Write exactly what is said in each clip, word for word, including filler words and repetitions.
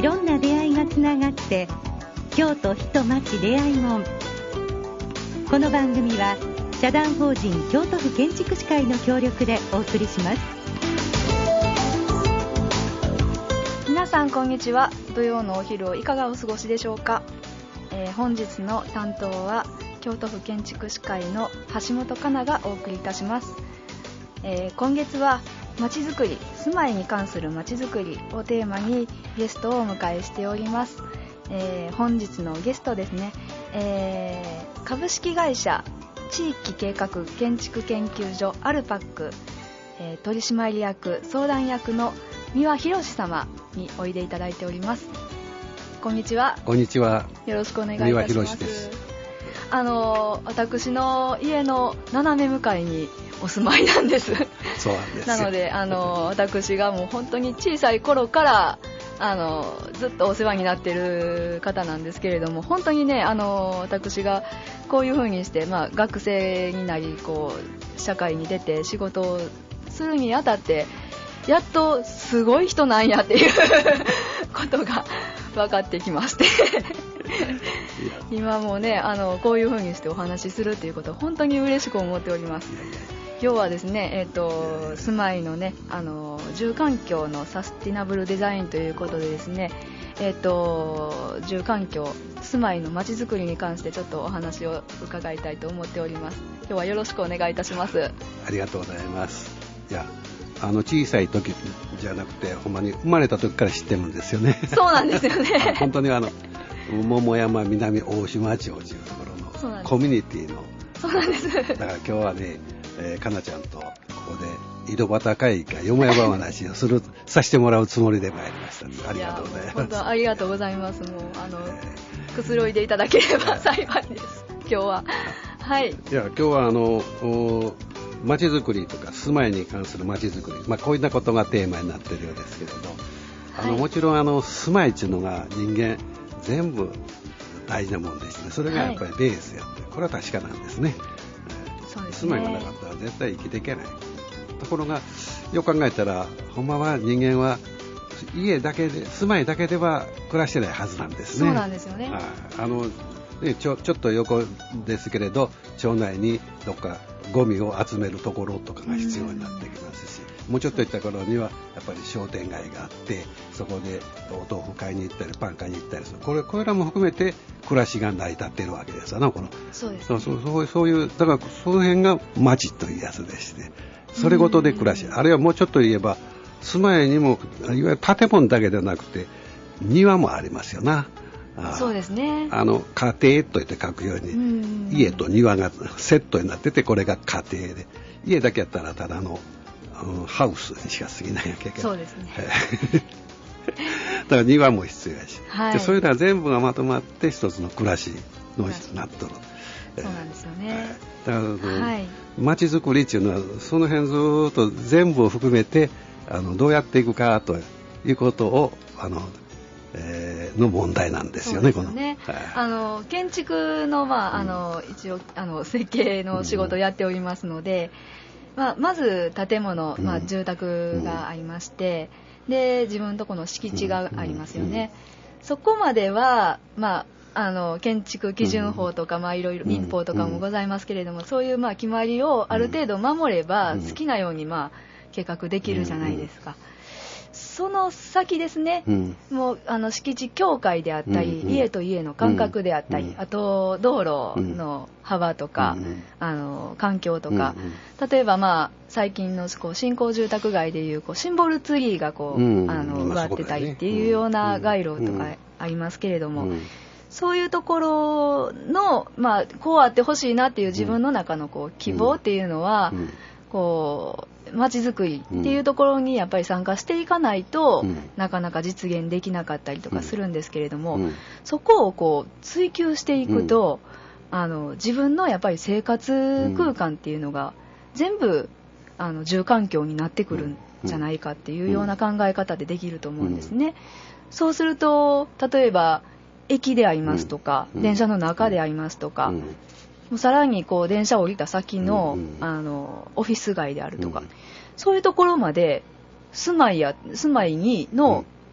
いろんな出会いがつながって京都人町出会いもん。この番組は社団法人京都府建築士会の協力でお送りします。 皆さんこんにちは。土曜のお昼をいかがお過ごしでしょうか。えー、本日の担当は京都府建築士会の橋本香奈がお送りいたします。えー、今月はまちづくり、住まいに関するまちづくりをテーマにゲストをお迎えしております。えー、本日のゲストですね、えー、株式会社地域計画建築研究所アルパック、えー、取締役相談役の三輪博様においでいただいております。こんにちは。 こんにちは。 よろしくお願いいたします。 三輪博です。 あの私の家の斜め向かいにお住まいなんです。 そうなんです。 なのであの私がもう本当に小さい頃からあのずっとお世話になっている方なんですけれども、本当にね、あの私がこういう風にして、まあ、学生になりこう社会に出て仕事をするにあたってやっとすごい人なんやっていうことが分かってきまして今もね、あのこういう風にしてお話しするということを本当に嬉しく思っております。今日はですね、えーと、住まいのね、あの住環境のサスティナブルデザインということでですね、えーと、住環境、住まいのまちづくりに関してちょっとお話を伺いたいと思っております。今日はよろしくお願いいたします。 ありがとうございます。いや、あの小さい時じゃなくて、ほんまに生まれた時から知ってるんですよね。 そうなんですよね。 本当にあの桃山南大島町というところのコミュニティの、 そうなんです。 だから今日はね、えー、かなちゃんとここで井戸端会議かよもやま話をするさせてもらうつもりで参りました。ありがとうございます。 本当ありがとうございます。もうあの、えー、くつろいでいただければ幸いです。今日ははい。 いや、今日はあのまちづくりとか住まいに関するまちづくり、まあ、こういったことがテーマになっているようですけれど、あの、はい、もちろんあの住まいっていうのが人間全部大事なもんでして、ね、それがやっぱりベースやって、はい、これは確かなんですね。 そうですね。 住まいがなかったら絶対生きていけない。ところがよく考えたら、ほんまは人間は家だけで、住まいだけでは暮らしてないはずなんですね。 そうなんですよね。 あのね、ちょ、ちょっと横ですけれど、町内にどっかゴミを集めるところとかが必要になってきますし、もうちょっと行った頃にはやっぱり商店街があって、そこでお豆腐買いに行ったりパン買いに行ったりする、これこれらも含めて暮らしが成り立っているわけですよね。このそうですね。 そうそうそうそういう、だからその辺が町というやつでして、それごとで暮らし、あるいはもうちょっと言えば住まいにもいわゆる建物だけではなくて庭もありますよな。 あそうですね。 あの家庭といって書くように、うん、家と庭がセットになってて、これが家庭で、家だけやったらただの、うん、ハウスにしか過ぎないわけやけど、 そうですねだから庭も必要やし、 はい、 でそういうのは全部がまとまって一つの暮らしのなっとる。 そうなんですよね。 だから、はい、街づくりっていうのはその辺ずっと全部を含めて、あのどうやっていくかということをあのえー、の問題なんですよね。 そうですよね。この、はい、あの建築の、まあ、あの一応あの設計の仕事をやっておりますので、うんまあ、まず建物、まあ、住宅がありまして、うん、で自分のところの敷地がありますよね。うん、そこまでは、まあ、あの建築基準法とか、まあ、いろいろ民法とかもございますけれども、そういう、まあ、決まりをある程度守れば、好きなように、まあ、計画できるじゃないですか。その先ですね、うん、もうあの敷地境界であったり、うんうん、家と家の間隔であったり、うん、あと道路の幅とか、うん、あの環境とか、うんうん、例えば、まあ、最近のこう新興住宅街でいうこうシンボルツリーがこう、うん、あの植わってたりっていうような街路とかありますけれども、うんうん、そういうところの、まあ、こうあってほしいなっていう自分の中のこう希望っていうのは、うんうん、こう街づくりっていうところにやっぱり参加していかないと、うん、なかなか実現できなかったりとかするんですけれども、うん、そこをこう追求していくと、うん、あの自分のやっぱり生活空間っていうのが全部あの住環境になってくるんじゃないかっていうような考え方でできると思うんですね。うん、そうすると例えば駅でありますとか、電車の中でありますとか、もうさらにこう電車を降りた先 の,、うんうん、あのオフィス街であるとか、うん、そういうところまで住まいや住まいにの、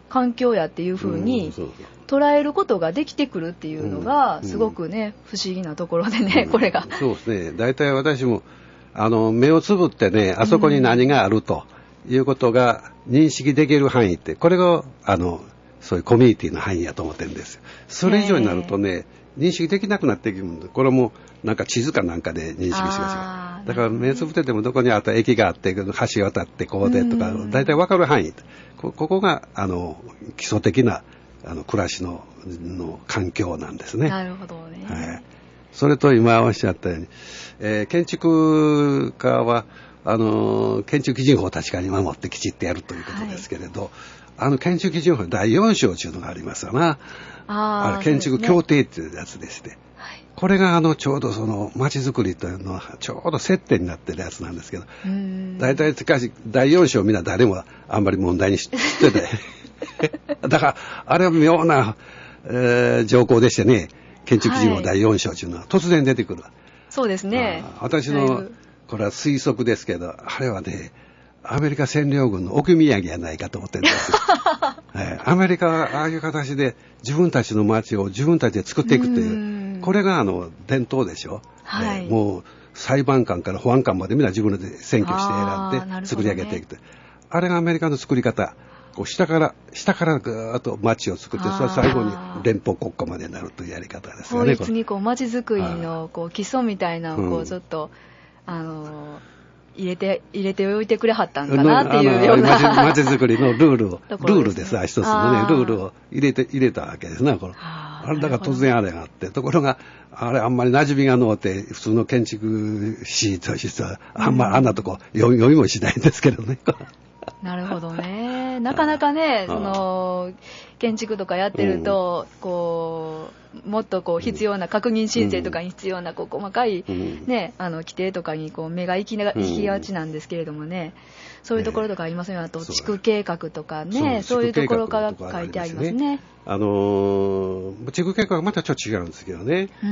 環境やっていうふうに捉えることができてくるっていうのがすごくね、不思議なところでね、これが。 そうですね。大体私もあの目をつぶってね、あそこに何があるということが認識できる範囲って、これがあのそういうコミュニティの範囲やと思ってるんですよ。それ以上になるとね、認識できなくなってくるんで、これもなんか地図かなんかで認識しますよ。だから目つぶっててもどこにあった駅があって、橋渡ってこうでとか、大体分かる範囲。こ, ここがあの基礎的なあの暮らし の, の環境なんですね。 なるほどね。 はい、それと今おっしゃったように、えー、建築家はあの建築基準法を確かに守ってきちっとやるということですけれど、はい、あの建築基準法だいよん章というのがありますよな。ああ、建築協定っていうやつでして、はい、これがあのちょうどその街づくりというのはちょうど接点になってるやつなんですけど、大体しかしだいよん章みんな誰もあんまり問題にしててだからあれは妙な、えー、条項でしてね、建築基準法だいよん章というのは突然出てくる。 そうですね。 私のこれは推測ですけど、あれはね、アメリカ占領軍の奥土産やないかと思ってるんですよ、はい、アメリカはああいう形で自分たちの街を自分たちで作っていくという、これがあの伝統でしょ、はい、もう裁判官から保安官までみんな自分で選挙して選んで作り上げていくと、 あ,、ね、あれがアメリカの作り方。こう下から下からぐーっと街を作って、それ最後に連邦国家までになるというやり方ですよね。 法律にこう街づくりのこう基礎みたいなのをこうちょっと、うん、あの入れて入れておいてくれはったんかなっていうような街づくりのルールを、ね、ルールです一つのねルールを入れて入れたわけですね。これあれだから突然あれがあって、ところがあれあんまり馴染みがのうて普通の建築士としてはあんまりあんなとこ読みもしないんですけどね。 なるほどね。なかなかね、その建築とかやってると、うん、こうもっとこう必要な確認申請とかに必要なこう細かい、ね、あの規定とかにこう目が行きな、行きがちなんですけれどもね、そういうところとかありますよね。あと地区計画とかね、そういうところから書いてありますね。 あのー、地区計画はまたちょっと違うんですけどね、うん、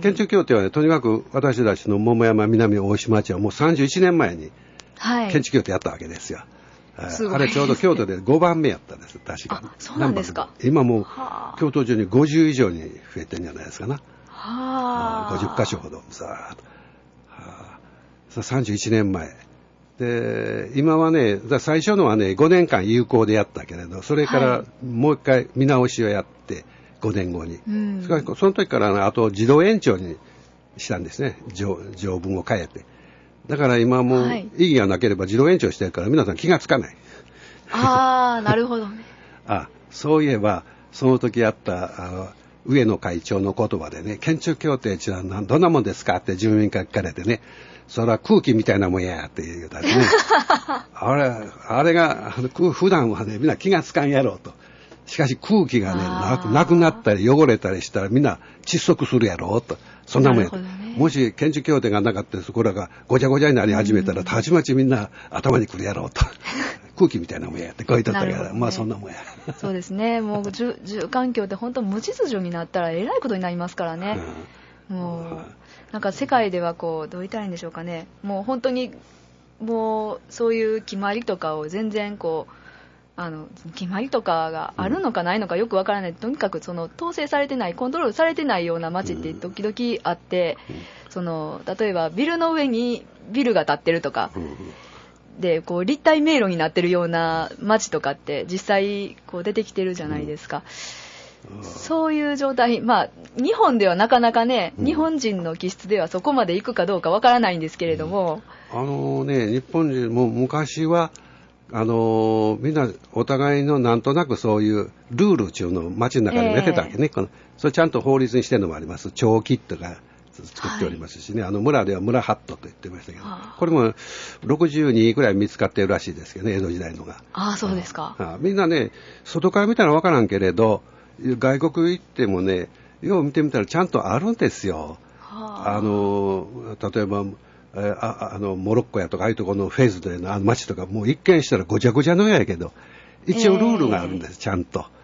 建築協定は、ね、とにかく私たちの桃山南大島町はもうさんじゅういちねんまえに建築協定やったわけですよ。はい、あれちょうど京都でごばんめやったんです、確かに。 あ、そうなんですか。 今もう京都中にごじゅう以上に増えてるんじゃないですかな。はあ、ごじゅっかしょほどさあ、はあ、さんじゅういちねんまえで、今はね、最初のはねごねんかん有効でやったけれど、それからもう一回見直しをやってごねんごに、うん、その時から、ね、あと自動延長にしたんですね、 条, 条文を変えて。だから今もう意義がなければ自動延長してるから皆さん気がつかない。 ああ、なるほどね。 あ、そういえばその時あったあの上野会長の言葉でね、建築協定ってのはどんなもんですかって住民から聞かれてね、それは空気みたいなもんやって言うたらねあれあれが普段はねみんな気がつかんやろうと。しかし空気がね な, なくなったり汚れたりしたらみんな窒息するやろうと。そんなもんや、ね、もし建築協定がなかったそこらがごちゃごちゃになり始めたらたちまちみんな頭にくるやろうと空気みたいなもんやってこう言っとったから、ね、まあそんなもんやそうですね。もう住環境って本当無秩序になったらえらいことになりますからね、うん、もうなんか世界ではこうどう言ったらいいんでしょうかね、もう本当にもうそういう決まりとかを全然こうあの決まりとかがあるのかないのかよくわからない、うん、とにかくその統制されてないコントロールされてないような街って時々あって、うん、その例えばビルの上にビルが建ってるとか、うん、でこう立体迷路になってるような街とかって実際こう出てきてるじゃないですか、うん、そういう状態、まあ日本ではなかなかね、うん、日本人の気質ではそこまで行くかどうかわからないんですけれども、 うん、あのね日本人も昔はあのー、みんなお互いのなんとなくそういうルールっていうのを街の中でもやってたわけね、えー、このそれちゃんと法律にしてるのもあります。町キットが作っておりますしね、はい、あの村では村ハットと言ってましたけど、これもろくじゅうにくらい見つかっているらしいですけどね、江戸時代のが。 ああ、そうですか。 ああみんなね外から見たらわからんけれど外国行ってもねよう見てみたらちゃんとあるんですよ。はあ、あの例えばえー、あ, あのモロッコやとかああいうところのフェズでのあの街とかもう一見したらごちゃごちゃのようやけど一応ルールがあるんです、えー、ちゃんと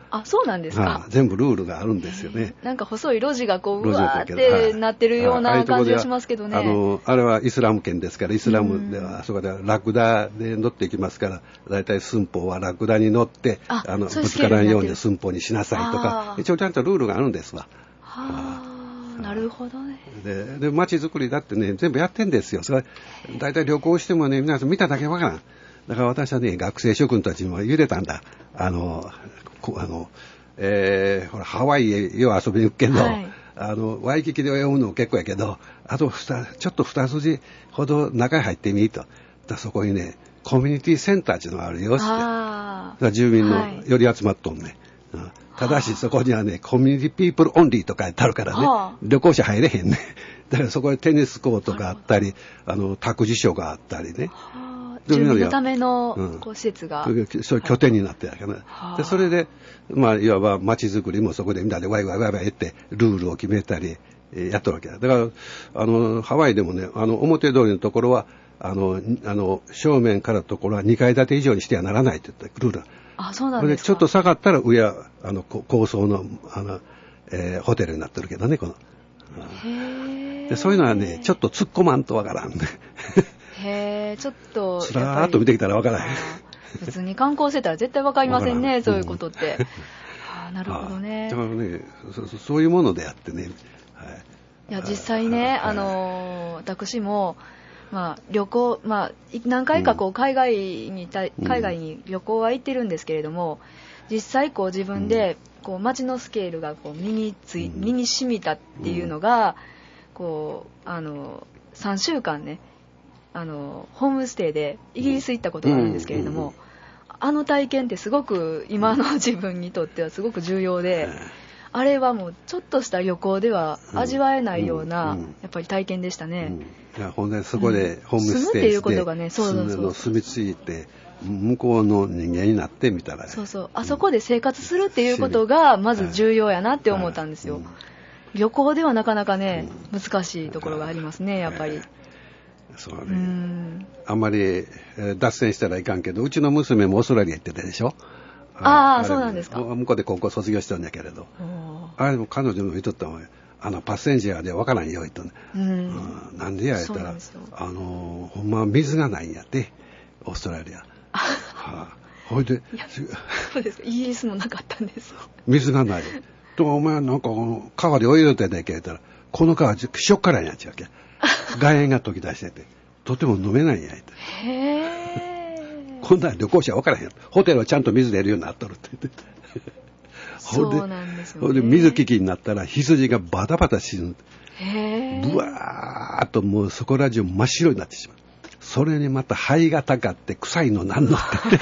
あ、そうなんですか。 はあ、全部ルールがあるんですよね。 なんか細い路地がこううわーってなってるような感じがしますけどね。 あのあれはイスラム圏ですから、イスラムではあそこではラクダで乗っていきますから、だいたい寸法はラクダに乗ってああのぶつからんように寸法にしなさいとか、一応ちゃんとルールがあるんですわ。 はあ、なるほどね。 で、で街づくりだってね、全部やってんですよ。それだいたい旅行してもね、皆さん見ただけわからん。だから私はね、学生諸君たちにも言うてたんだ。あの、こあの、えー、ほら、ハワイへよう遊びに行くけど、はい、あの、ワイキキで泳ぐの結構やけど、あと、ちょっと二筋ほど中に入ってみいと。だそこにね、コミュニティセンターっていうのがあるよって。あ住民のより集まっとんね。はい、うん、ただしそこにはね、コミュニティピープルオンリーとか書いてあるからね、旅行者入れへんね。だからそこにテニスコートがあったり、あの、託児所があったりね。 住民のためのこう施設が、 うん、そういう拠点になってるわけね。でそれで、まあ、いわば街づくりもそこでみんなでワイワイワイワイ言ってルールを決めたり、えー、やっとるわけだ。だからあのハワイでもね、あの表通りのところはあのあの正面からのところはにかい建て以上にしてはならないといったルール。 あ、そうなんですか。 でちょっと下がったら上はあの高層のあの、えー、ホテルになってるけどね、この。へでそういうのはね、ちょっと突っ込まんとわからんね。 へえ、ちょっとスラーっと見てきたらわからない。 普通に観光してたら絶対わかりませんね、そういうことって。はあ、なるほどね。 だからねそ、そういうものであってね。はい、 いや実際ね、あの私も、まあ、旅行、まあ、何回かこう海外にた、海外に旅行は行ってるんですけれども、実際こう自分でこう街のスケールがこう身につい、身に染みたっていうのが、こうあのさんしゅうかんね、あのホームステイでイギリス行ったことがあるんですけれども、うんうん、あの体験ってすごく今の自分にとってはすごく重要で、うん、あれはもうちょっとした旅行では味わえないような、うんうん、やっぱり体験でしたね。 うん、いやほんでそこでホームステイして、うん、住むっていうことがね、そうそうそう住み着いて向こうの人間になってみたら、ね、 そうそう、あそこで生活するっていうことがまず重要やなって思ったんですよ。旅行ではなかなかね、難しいところがありますね、やっぱり。 そうね、うんあんまり、えー、脱線したらいかんけど、うちの娘もオーストラリア行ってたでしょ。 ああ、そうなんですか。 向こうで高校卒業したんだけれど、あれも彼女の言っとったもん、あのパッセンジャーでわからんよ言っとね、うんうん、なんでや言ったら、あのほんま水がないんやってオーストラリア。はあ、ほいでそうですか、イギリスもなかったんです。 水がないと、お前なんか川で泳いでたんだけ言ったら、この川しょっからんやっちゃうわけ。岩塩が溶き出しててとても飲めないんや。へーこんな旅行者は分からへん。ホテルはちゃんと水出るようになっとるって言ってそうなんですよね。 ほんで水危機になったら羊がバタバタ死ぬ。へーブワーッともうそこら中真っ白になってしまう。それにまた灰がたかって臭いのなんのって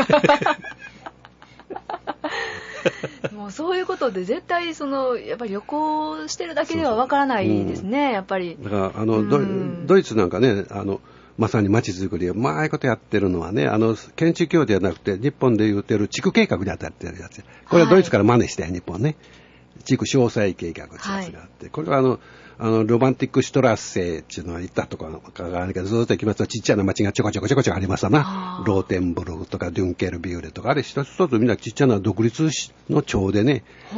もうそういうことで絶対そのやっぱり旅行してるだけではわからないですね。そうそう、うん、やっぱりだからあの、うん、ドイツなんかね、あのまさに街づくりをまあああいうことやってるのはね、あの建築業ではなくて日本で言ってる地区計画に当たってるやつ、これはドイツから真似して、はい、日本ね、地区詳細計画ってやつがあって、はい、これはあのあのロマンティックシュトラッセっていうのは行ったとかがあるけど、ずっと行きますとちっちゃな町がちょこちょこちょこちょこありますわな。ローテンブルグとかデュンケルビューレとか、あれ一つ一つみんなちっちゃな独立の町でね、うん、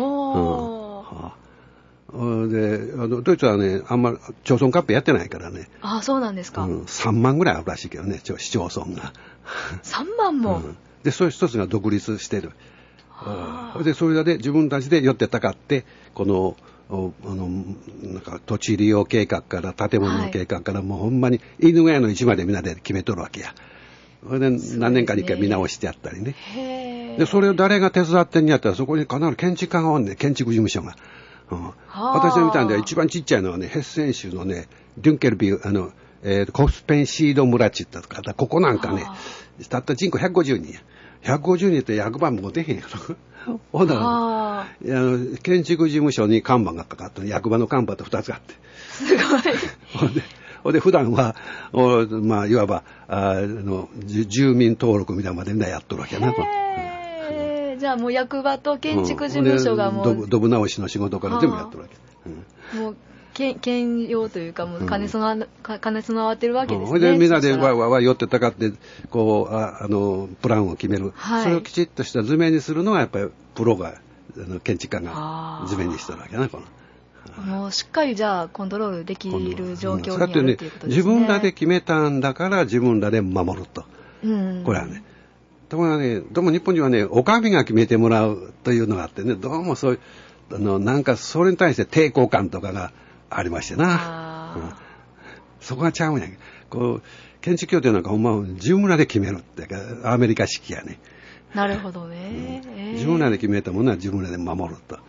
であのドイツはねあんまり町村合併やってないからね。 ああ、そうなんですか。 うん、さんまんぐらいあるらしいけどね、市町村がさんまんも、うん、 でそれ一つが独立してる。でそれで自分たちで寄ってたかってこのあのなんか土地利用計画から建物の計画から、はい、もうほんまに犬小屋の位置までみんなで決めとるわけや。それで何年かに一回見直してやったりね。へでそれを誰が手伝ってんやったらそこに必ず建築家がおんねん、建築事務所が。うん、私の見たんで一番ちっちゃいのはね、ヘッセン州のねデュンケルビューあの、えー、コスペンシード村って言ったとか、ここなんかねたった人口ひゃくごじゅうにんや。ひゃくごじゅうにんって役場も出へんやろ。ほんならあの建築事務所に看板がかかって役場の看板とふたつあってすごいほんでほんで普段はまあいわばあの住民登録みたいなまでみんなやっとるわけやな。 へー、じゃあもう役場と建築事務所がもう、 うん、ドブ直しの仕事から全部やっとるわけ、 うん、もう兼用というかもう兼ね備わ、うん、兼ね備わってるわけですね。 それでみんなでわわわ寄ってたかってこう あ, あのプランを決める、はい、それをきちっとした図面にするのはやっぱりプロがあの建築家が地面にしてるわけな、この。 もうしっかりじゃあコントロールできる状況にあるということですね。 自分らで決めたんだから自分らで守ると。うん、これはね。ところがね、どうも日本人はね、お上が決めてもらうというのがあってね、どうもそういう、あの、なんかそれに対して抵抗感とかがありましてな。うん、そこがちゃうんや。こう、建築協定なんかほんま自分らで決めるっていうか、アメリカ式やね。 なるほどね。 うん、えー、自分らで決めたものは自分らで守ると。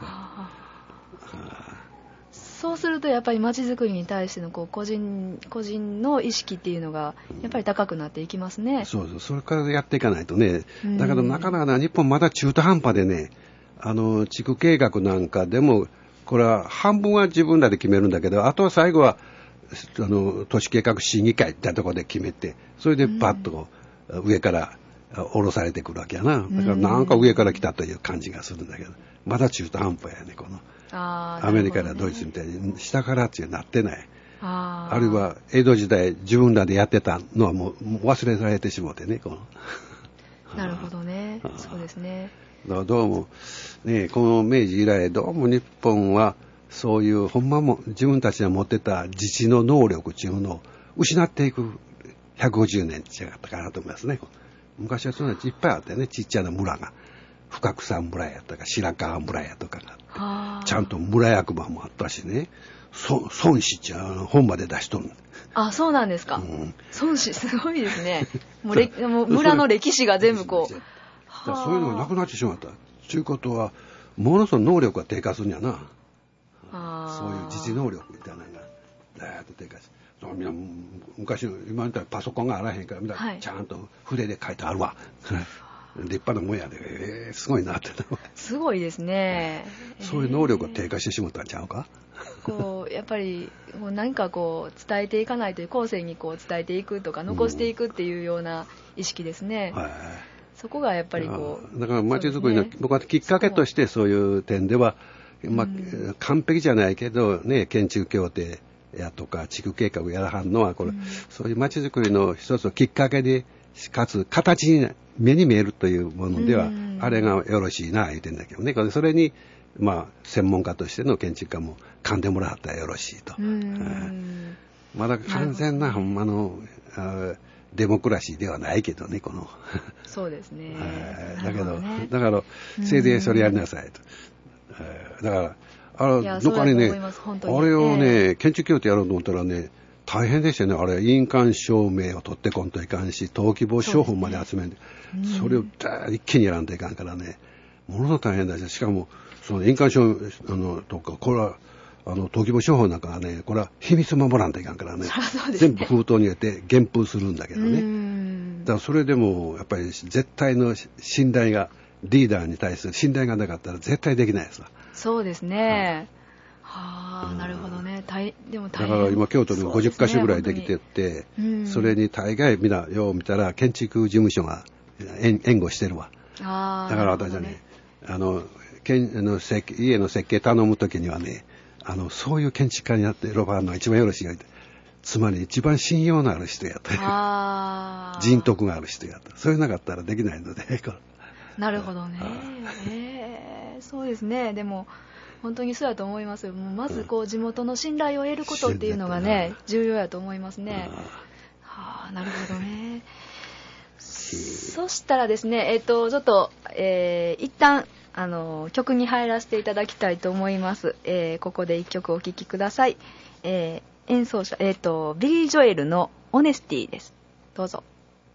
そうするとやっぱり街づくりに対してのこう個人個人の意識っていうのがやっぱり高くなっていきますね。 うん、そうそう、それからやっていかないとね。だからなかなか日本まだ中途半端でね、あの地区計画なんかでもこれは半分は自分らで決めるんだけど、あとは最後はあの都市計画審議会ってところで決めて、それでパッと上から下ろされてくるわけやな。だからなんか上から来たという感じがするんだけど、まだ中途半端やね、この。あアメリカやドイツみたいに下からっていうなってない。あ, あるいは江戸時代自分らでやってたのはもう忘れられてしまってね、この。 なるほどね。そうですね。 だからどうもね、この明治以来どうも日本はそういうほんまも自分たちが持ってた自治の能力っていうのを失っていくひゃくごじゅうねん違ったかなと思いますね。昔はそういうのいっぱいあってね、ちっちゃな村が。深草村やとか白川村やとかがちゃんと村役場もあったしね、孫子って本まで出しとる。 あ、そうなんですか。うん、孫子すごいですね。もうれもう村の歴史が全部こう。 そういうのがなくなってしまった。ということはものすごい能力が低下するんやな。あそういう自治能力みたいなのがだーっと低下して。みんな昔の今みたいにパソコンがあらへんからみんなちゃんと筆で書いてあるわ。立派なもんやで、えー、すごいなって。 すごいですね。 そういう能力が低下してしまったんちゃうか。 こうやっぱりもう何かこう伝えていかないという後世にこう伝えていくとか残していくっていうような意識ですね。うんはい、そこがやっぱりこう。 だから街づくりの、ね、僕はきっかけとしてそういう点では、まあ、うん、完璧じゃないけどね、建築協定やとか地区計画やらはんのはこれ、うん、そういう街づくりの一つのきっかけでかつ形に目に見えるというものでは、うん、あれがよろしいな言うてんだけどね。それにまあ専門家としての建築家も噛んでもらったらよろしいと。うん、まだ完全なほんまのデモクラシーではないけどね、この。 そうですね。 だけど、ね、だからせいぜいそれやりなさいと。だからあのどっかにね、あれをね建築協定やろうと思ったらね。大変でしたね。あれ、印鑑証明を取ってこんといかんし、登記簿商法まで集めて、そ,、ね、それを一気にやらんといかんからね、ものすごく大変だし、しかも、その印鑑証明のとか、これは、あの、登記簿商法なんかはね、これは秘密守らんといかんからね、ね全部封筒に入れて原封するんだけどね。だからそれでも、やっぱり絶対の信頼が、リーダーに対する信頼がなかったら絶対できないですわ。 そうですね。はあ、なるほどね。大でも大変だから今京都にごじゅっかしょぐらいできてって、 そ,、ね、それに大概みんなよう見たら建築事務所が援護してるわ。あだから私はね、あの建あの設計家の設計頼むときにはね、あのそういう建築家になってロバーのが一番よろしいがいて、つまり一番信用のある人やと、あ人徳がある人やと、そういうなかったらできないので。 なるほどね。えー、そうですね。でも本当にそうやと思いますよ。もうまずこう地元の信頼を得ることっていうのがね、重要やと思いますね。はあ、なるほどね。そしたらですね、えっとちょっと、えー、一旦あの曲に入らせていただきたいと思います。えー、ここで一曲お聴きください。えー、演奏者えっとビリー・ジョエルのオネスティです。どうぞ。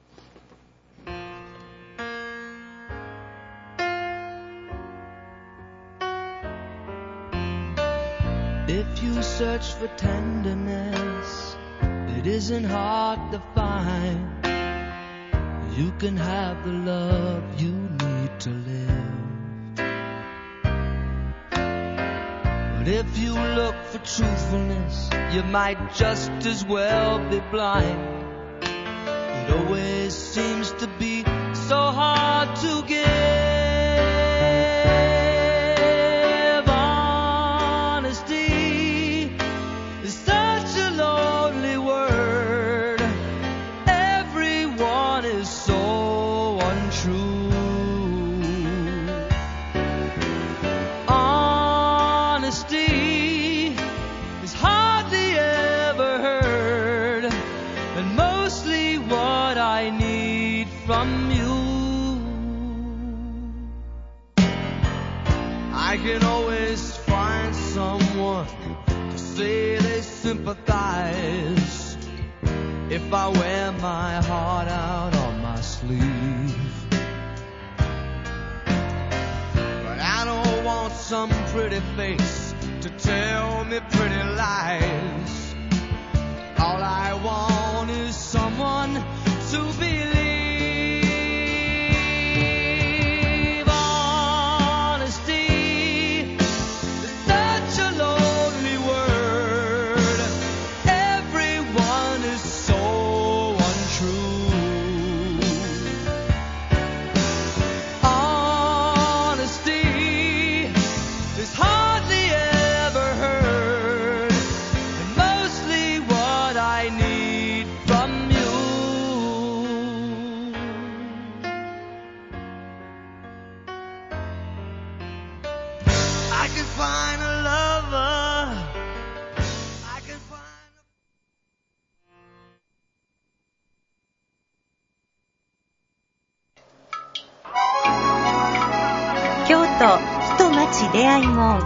If you search for tenderness, it isn't hard to find. You can have the love you need to live. But if you look for truthfulness, you might just as well be blind. It always seems to be so hard to give. from you. I can always find someone to say they sympathize if I wear my heart out on my sleeve. But I don't want some pretty face to tell me pretty lies. All I want is someone to believe. Honesty is such a lonely word. Everyone is so untrue. Honesty is hardly ever heard, and mostly what I need from you. I can find a lover. I can find a 京都人町出会い門。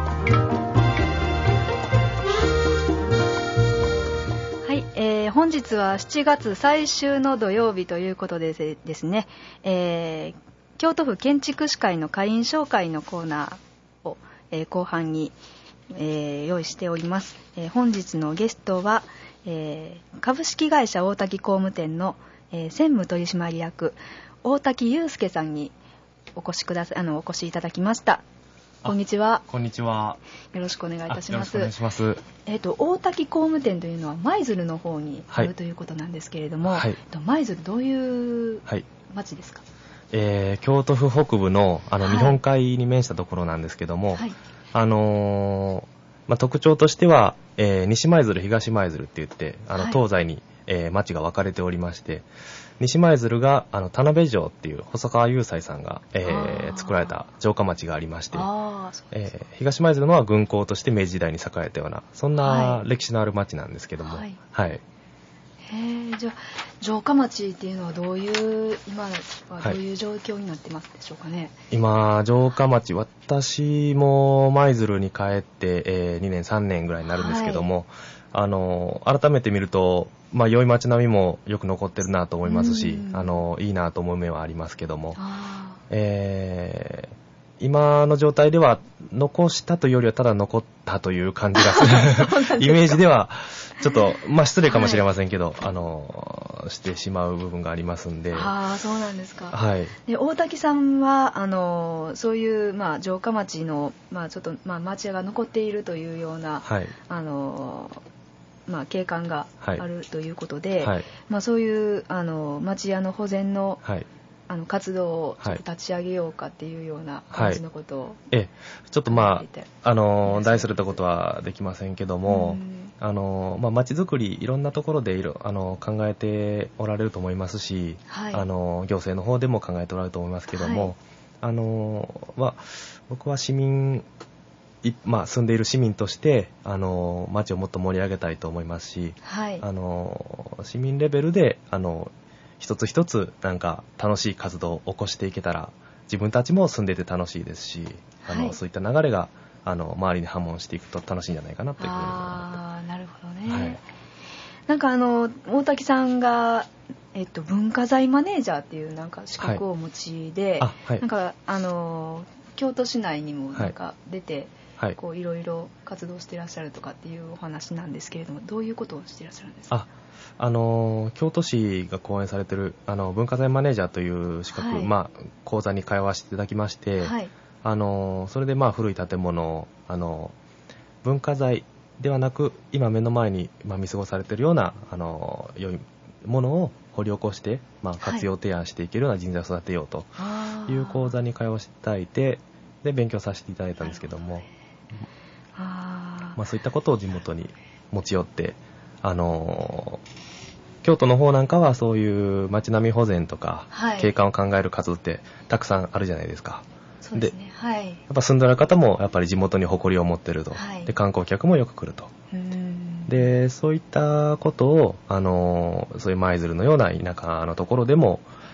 はい、えー本日はしちがつ最終の土曜日ということでですね、えー京都府建築士会の会員紹介のコーナーを、えー後半に、えー用意しております。えー本日のゲストは、えー株式会社大滝工務店の、えー専務取締役大滝祐介さんにお越しくださあのお越しいただきました。こんにちは。 こんにちは。 よろしくお願いいたします。 よろしくお願いします。 えっ、と大滝工務店というのは舞鶴の方にある、はい、ということなんですけれども、はい、舞鶴どういう町ですか？はい、 えー、京都府北部のあの、はい、日本海に面したところなんですけども、はい、あのーまあ、特徴としては、えー、西舞鶴東舞鶴って言ってあの、はい、東西に、えー、町が分かれておりまして、西舞鶴があの田辺城っていう細川雄斎さんが、えー、作られた城下町がありまして、えー、東舞鶴のは軍港として明治時代に栄えたようなそんな歴史のある町なんですけども、はいはい、 へー、じゃあ城下町っていうのはどういう今はどういう状況になってますでしょうかね？はい、 今城下町、私も舞鶴に帰って、えー、にねんさんねんぐらいになるんですけども、はい、あの改めて見るとまあ、良い街並みもよく残ってるなと思いますし、あのいいなと思う面はありますけども、えー、今の状態では残したというよりはただ残ったという感じがするイメージではちょっと、まあ、失礼かもしれませんけど、はい、あのしてしまう部分がありますんで。 ああ、そうなんですか。 はい、 で大滝さんはあのそういう、まあ、城下町の、まあ、ちょっと、まあ、町屋が残っているというような、はい、あのまあ、景観があるということで、はい、まあ、そういうあの町屋の保全の、はい、あの活動をちょっと立ち上げようかっていうような感じのことを、はい、 えちょっとまああの大それたことはできませんけども、あのまあ、町づくりいろんなところでいろあの考えておられると思いますし、はい、あの行政の方でも考えておられると思いますけども、はい、あのまあ、僕は市民まあ、住んでいる市民としてあの町をもっと盛り上げたいと思いますし、はい、あの市民レベルであの一つ一つなんか楽しい活動を起こしていけたら自分たちも住んでいて楽しいですし、あの、はい、そういった流れがあの周りに波紋していくと楽しいんじゃないかなというふうに思います。 あー、なるほどね、はい、なんかあの大滝さんがえっと、文化財マネージャーっていうなんか資格をお持ちで、はい、なんかあの京都市内にもなんか出て、はい、こういろいろ活動していらっしゃるとかっていうお話なんですけれども、どういうことをしていらっしゃるんですか？ あ、あの京都市が講演されているあの文化財マネージャーという資格、はい、まあ、講座に通わせていただきまして、はい、あのそれでまあ古い建物をあの文化財ではなく今目の前に、まあ、見過ごされているようなあの良いものを掘り起こして、まあ、活用提案していけるような人材を育てようという講座に通わせていただいて、で勉強させていただいたんですけども、あまあ、そういったことを地元に持ち寄って、あのー、京都の方なんかはそういう街並み保全とか、はい、景観を考える活動ってたくさんあるじゃないですか。 そうですね、はい、 やっぱ住んでる方もやっぱり地元に誇りを持ってると、はい、で観光客もよく来ると、うんでそういったことを、あのー、そういう舞鶴のような田舎のところでも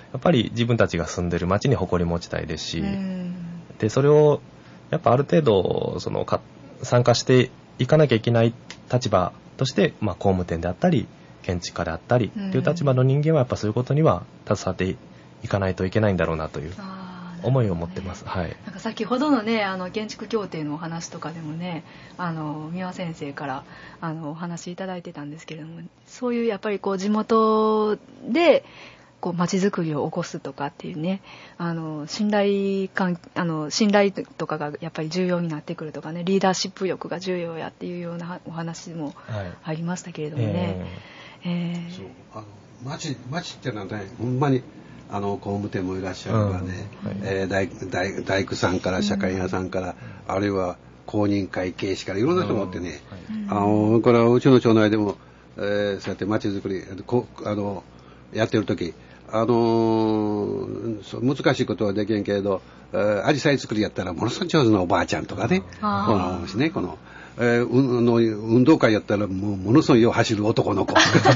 っぱり自分たちが住んでる町に誇り持ちたいですし、でそれをやっぱある程度そのか参加していかなきゃいけない立場として、まあ、工務店であったり建築家であったりという立場の人間はやっぱそういうことには携わっていかないといけないんだろうなという思いを持ってます。はい、 なんか先ほどのねあの建築協定のお話とかでもねあの三輪先生からあのお話いただいてたんですけれども、そういうやっぱりこう地元でこう街づくりを起こすとかっていうねあの信頼感あの信頼とかがやっぱり重要になってくるとかねリーダーシップ力が重要やっていうようなお話もありましたけれどもね、はいえーえー、そうあの町町っていうのはねほんまにあの工務店もいらっしゃるわね、うんはいえー、大, 大, 大工さんから社会屋さんから、うん、あるいは公認会計士からいろんな人がおってね、うんはい、あのこれはうちの町内でも、えー、そうやって町づくりこあのやってる時あのー、難しいことはできんけれどアジサイ作りやったらものすごく上手なおばあちゃんとかねこのですねこの、えー、うの運動会やったらもうものすごいよう走る男の子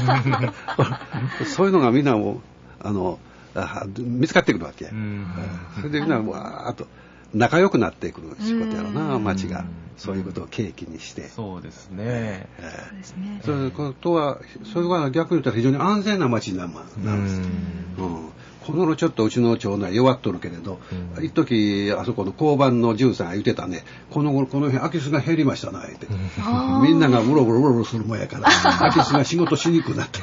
そういうのがみんなもあの見つかってくるわけ、うん、それでみんなわーっと仲良くなってくる仕事やろな町がそういうことを契機にしてそうですね、 えー、そういうことはそれは逆に言ったら非常に安全な町になるんです、うん、この頃ちょっとうちの町内弱っとるけれど、うん、一時あそこの交番のじゅうさんが言ってたねこの頃この辺空き巣が減りましたなって、うん、みんながうろうろうろうろするもんやから空き巣が仕事しにくくなって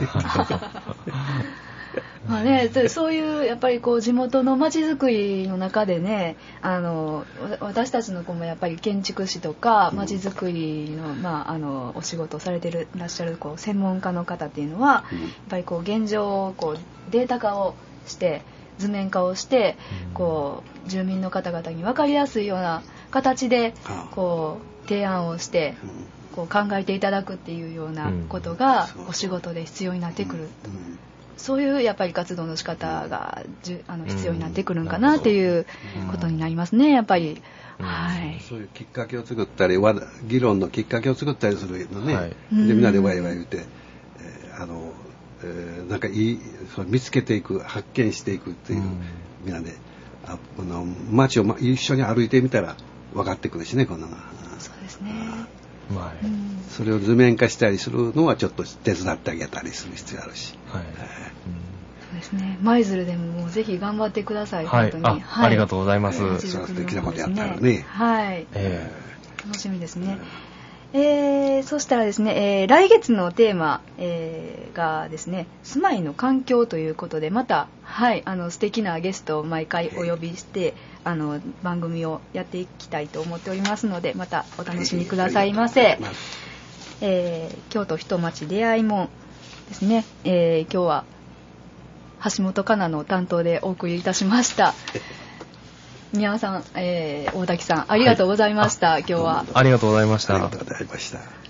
まあね、そういうやっぱりこう地元の街づくりの中でねあの私たちの子もやっぱり建築士とか街づくりの、まあ、あのお仕事をされてるいらっしゃるこう専門家の方っていうのはやっぱりこう現状をこうデータ化をして図面化をしてこう住民の方々に分かりやすいような形でこう提案をしてこう考えていただくっていうようなことがお仕事で必要になってくると。そういうやっぱり活動の仕方がじゅあの必要になってくるんかなっていうことになりますねやっぱり、 うんはい、そういうきっかけを作ったり議論のきっかけを作ったりするのね、はい、でみんなでワイワイ言って、えー、あの、えー、なんかいいそれ見つけていく発見していくっていう、うん、みんなであこの街を一緒に歩いてみたら分かってくるしねこんなのそうですねまあうん、それを図面化したりするのはちょっと手伝ってあげたりする必要あるし、はいえーうん、そうですね舞鶴でももうぜひ頑張ってください、 はい、 本当にあ,、はい、ありがとうございます、えー、素敵なことやったらねはい、えー、楽しみですね、えー、そしたらですね、えー、来月のテーマ、えー、がですね住まいの環境ということでまた、はい、あの素敵なゲストを毎回お呼びして、えーあの番組をやっていきたいと思っておりますのでまたお楽しみくださいませ、えー、京都人町出会い門ですね、えー、今日は橋本香奈の担当でお送りいたしました宮さん、えー、大滝さんありがとうございました、はい、今日はありがとうございましたありがとうございました。